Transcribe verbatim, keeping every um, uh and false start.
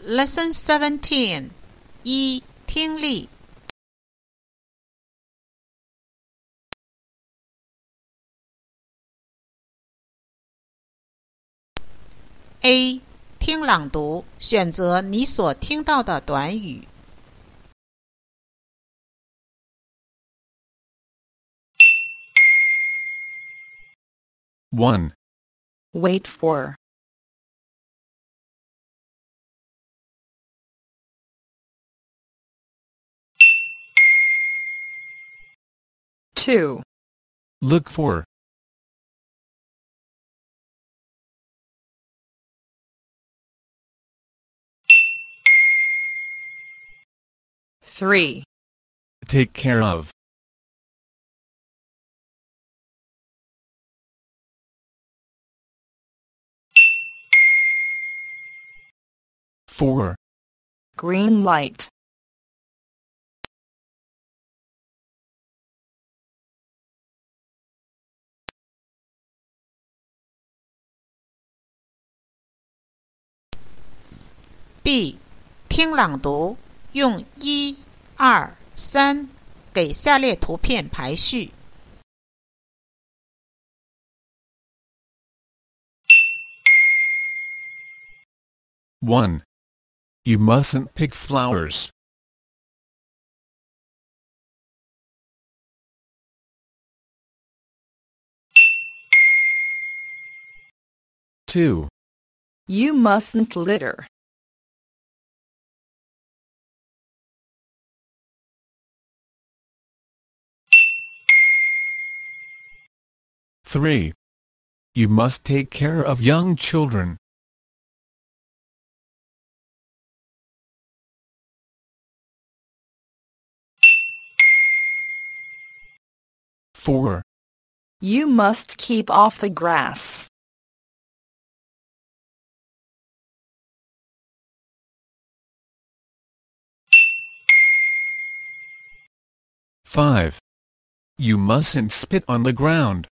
Lesson Seventeen 一、听力 A. 听朗读，选择你所听到的短语。 one. Wait for. two. Look for. three. Take care of. four. Green light. B. 听朗读，用一、二、三给下列图片排序。 one. You mustn't pick flowers. two. You mustn't litter. three. You must take care of young children. four. You must keep off the grass. five. You mustn't spit on the ground.